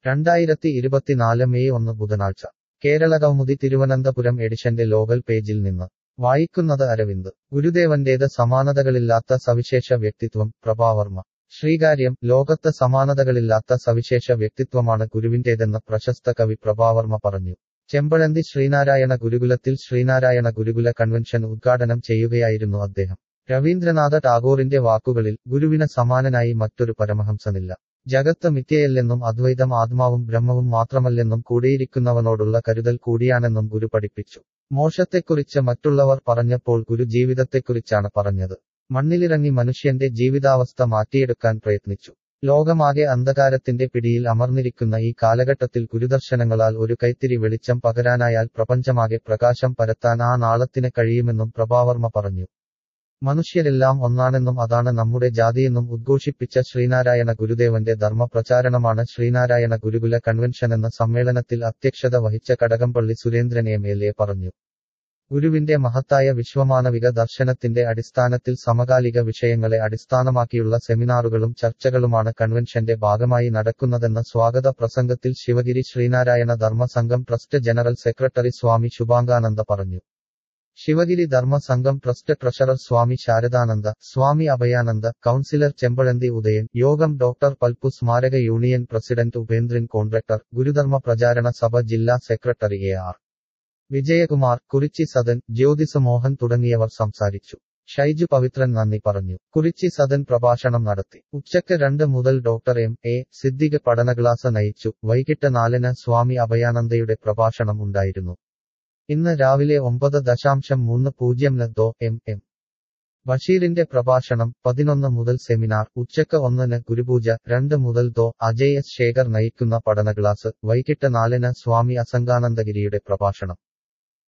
2024 May 1 ബുധനാഴ്ച കേരളകൗമുദി തിരുവനന്തപുരം എഡിഷന്റെ local പേജിൽ നിന്ന് വായിക്കുന്നത് അരവിന്ദ്. ഗുരുദേവന്റേത് സമാനതകളില്ലാത്ത സവിശേഷ വ്യക്തിത്വം പ്രഭാവർമ്മ. ശ്രീകാര്യം. ലോകത്ത് സമാനതകളില്ലാത്ത സവിശേഷ വ്യക്തിത്വമാണ് ഗുരുവിന്റേതെന്ന് പ്രശസ്ത കവി പ്രഭാവർമ്മ പറഞ്ഞു. ചെമ്പഴന്തി ശ്രീനാരായണ ഗുരുകുലത്തിൽ ശ്രീനാരായണ ഗുരുകുല കൺവെൻഷൻ ഉദ്ഘാടനം ചെയ്യുകയായിരുന്നു അദ്ദേഹം. രവീന്ദ്രനാഥ ടാഗോറിന്റെ വാക്കുകളിൽ, ഗുരുവിന് സമാനനായി മറ്റൊരു പരമഹംസനില്ല. ജഗത്ത് മിഥ്യയല്ലെന്നും അദ്വൈതം ആത്മാവും ബ്രഹ്മവും മാത്രമല്ലെന്നും കൂടെയിരിക്കുന്നവനോടുള്ള കരുതൽ കൂടിയാണെന്നും ഗുരു പഠിപ്പിച്ചു. മോക്ഷത്തെക്കുറിച്ച് മറ്റുള്ളവർ പറഞ്ഞപ്പോൾ ഗുരു ജീവിതത്തെക്കുറിച്ചാണ് പറഞ്ഞത്. മണ്ണിലിറങ്ങി മനുഷ്യന്റെ ജീവിതാവസ്ഥ മാറ്റിയെടുക്കാൻ പ്രയത്നിച്ചു. ലോകമാകെ അന്ധകാരത്തിന്റെ പിടിയിൽ അമർന്നിരിക്കുന്ന ഈ കാലഘട്ടത്തിൽ ഗുരുദർശനങ്ങളാൽ ഒരു കൈത്തിരി വെളിച്ചം പകരാനായാൽ പ്രപഞ്ചമാകെ പ്രകാശം പരത്താൻ ആ നാളത്തിന് കഴിയുമെന്നും പ്രഭാവർമ്മ പറഞ്ഞു. മനുഷ്യരെല്ലാം ഒന്നാണെന്നും അതാണ് നമ്മുടെ ജാതിയെന്നും ഉദ്ഘോഷിപ്പിച്ച ശ്രീനാരായണ ഗുരുദേവന്റെ ധർമ്മപ്രചാരണമാണ് ശ്രീനാരായണ ഗുരുകുല കൺവെൻഷനെന്ന് സമ്മേളനത്തിൽ അധ്യക്ഷത വഹിച്ച കടകംപള്ളി സുരേന്ദ്രൻ എം.എൽ.എ. പറഞ്ഞു. ഗുരുവിന്റെ മഹത്തായ വിശ്വമാനവിക ദർശനത്തിന്റെ അടിസ്ഥാനത്തിൽ സമകാലിക വിഷയങ്ങളെ അടിസ്ഥാനമാക്കിയുള്ള സെമിനാറുകളും ചർച്ചകളുമാണ് കൺവെൻഷന്റെ ഭാഗമായി നടക്കുന്നതെന്ന് സ്വാഗത പ്രസംഗത്തിൽ Sivagiri Sreenarayana Dharma Sangham trust general secretary Swami Shubhangananda പറഞ്ഞു. Sivagiri Dharma Sangham trust treasurer Swami Saradananda, Swami Abhayananda, councillor Chempazhanthi Udayan, Yogam doctor Palpu Smaraka union president Upendran contractor, Gurudharma Pracharana Sabha ജില്ലാ സെക്രട്ടറി എ.ആർ. വിജയകുമാർ, കുറിച്ചി സദൻ, ജ്യോതിസ് മോഹൻ തുടങ്ങിയവർ സംസാരിച്ചു. ഷൈജു പവിത്രൻ നന്ദി പറഞ്ഞു. കുറിച്ചി സദൻ പ്രഭാഷണം നടത്തി. ഉച്ചയ്ക്ക് 2 മുതൽ ഡോക്ടർ എം.എ. സിദ്ദിഖ് പഠന ക്ലാസ് നയിച്ചു. വൈകിട്ട് 4-ന് സ്വാമി അഭയാനന്ദയുടെ പ്രഭാഷണം ഉണ്ടായിരുന്നു. ഇന്ന് രാവിലെ 9:30-ന് ദോ. എം. ബഷീറിന്റെ പ്രഭാഷണം, 11 മുതൽ സെമിനാർ, ഉച്ചയ്ക്ക് 1-ന് ഗുരുപൂജ, 2 മുതൽ ദോ. അജയ് എസ്. ശേഖർ നയിക്കുന്ന പഠന ക്ലാസ്, വൈകിട്ട് 4-ന് സ്വാമി അസംഗാനന്ദഗിരിയുടെ പ്രഭാഷണം.